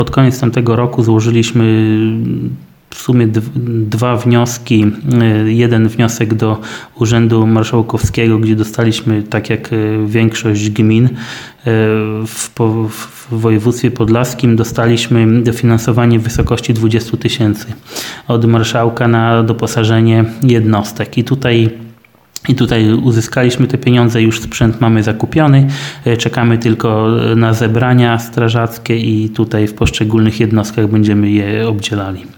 Pod koniec tamtego roku złożyliśmy w sumie dwa wnioski. Jeden wniosek do Urzędu Marszałkowskiego, gdzie dostaliśmy, tak jak większość gmin w województwie podlaskim, dostaliśmy dofinansowanie w wysokości 20 000 od marszałka na doposażenie jednostek. I tutaj uzyskaliśmy te pieniądze, już sprzęt mamy zakupiony, czekamy tylko na zebrania strażackie i tutaj w poszczególnych jednostkach będziemy je obdzielali.